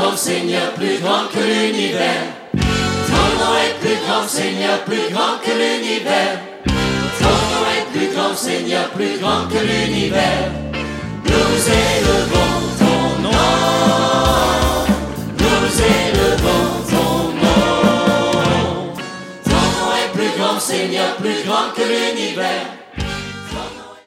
grand Seigneur, plus grand que l'univers. Ton nom est plus grand Seigneur, plus grand que l'univers. Ton nom est plus grand Seigneur, plus grand que l'univers. Nous élevons ton nom, nous élevons ton nom. Ton nom est plus grand Seigneur, plus grand que l'univers.